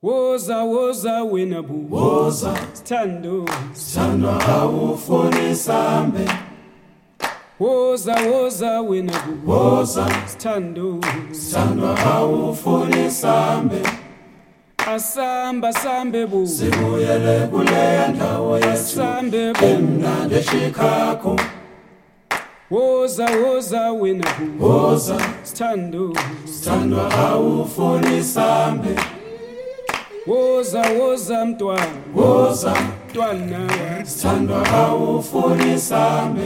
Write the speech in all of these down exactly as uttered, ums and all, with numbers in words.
Woza woza wena bu Woza Sithando Sithandwa awufuni sambe Woza woza wena bu Woza Sithando Sithandwa awufuni sambe Asamba sambe bu Sibuyele kuleya ndawo yethu Sambe bu Emnandi eShicago Woza woza wena bu Woza Sithando Sithandwa awufuni sambe Woza woza mntwana Woza mntwana Sithandwa awufuni sambe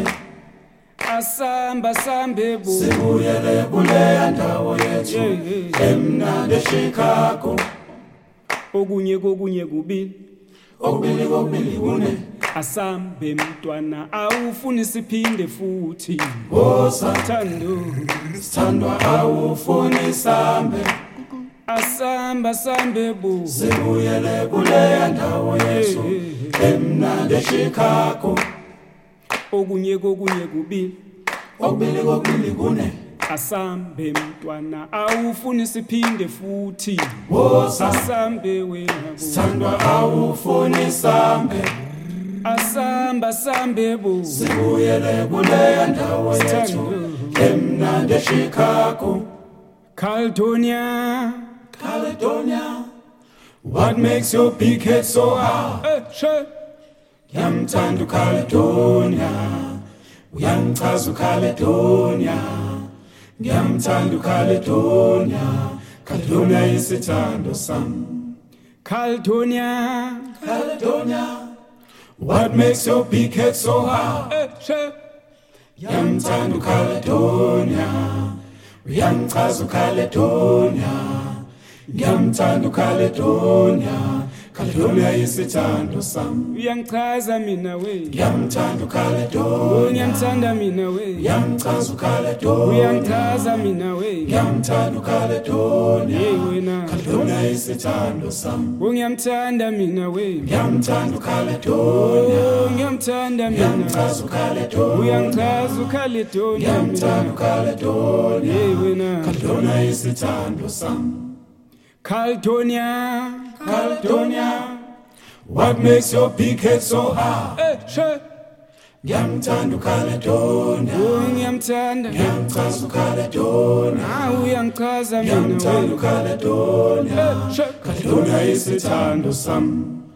Asamba sambe bu Sibuyele kuleya ndawo yethu Yeah, yeah. Emnandi eShicago Okunye kokunye kubili Okubili kokubili kune Asambe mntwana awufuni siphinde futhi Woza Sithando Sithandwa awufuni sambe Asamba sambe bu Sibuyele kuleya ndawo yethu Emnandi eShicago Okunye kokunye kubili Okubili kokubili kune Asambe mntwana awufuni siphinde futhi Woza Asambe wena bu Sithandwa awufuni sambe Asamba sambe bu Sibuyele kuleya ndawo yethu Sithando Emnandi eShicago Caledonia Caledonia What makes your big head so high Eh she Ngiyamthanda uCaledonia Uyangichaza uCaledonia Ngiyamthanda uCaledonia Caledonia isithando sami Caledonia Caledonia What makes your big head so high Eh she Ngiyamthanda uCaledonia Uyangichaza uCaledonia Ngiyamthanda uCaledonia Caledonia isithando sami Uyangichaza mina we Ngiyamthanda uCaledonia Ngiyamthanda mina we Ngiyamchaza uCaledonia Uyangichaza mina we Ngiyamthanda uCaledonia Hey wena Caledonia isithando sami Ngiyamthanda mina we Ngiyamthanda uCaledonia Ngiyamthanda mina Ngiyamchaza uCaledonia Uyangichaza uCaledonia Ngiyamthanda uCaledonia Hey wena Caledonia isithando sami Caledonia Caledonia What makes your big head so high Eh she Ngiyamthanda uCaledonia Ngiyamthanda Ngiyamchaza uCaledonia Ah uyangichaza mina Ngiyamthanda we uCaledonia Eh she Caledonia isithando sami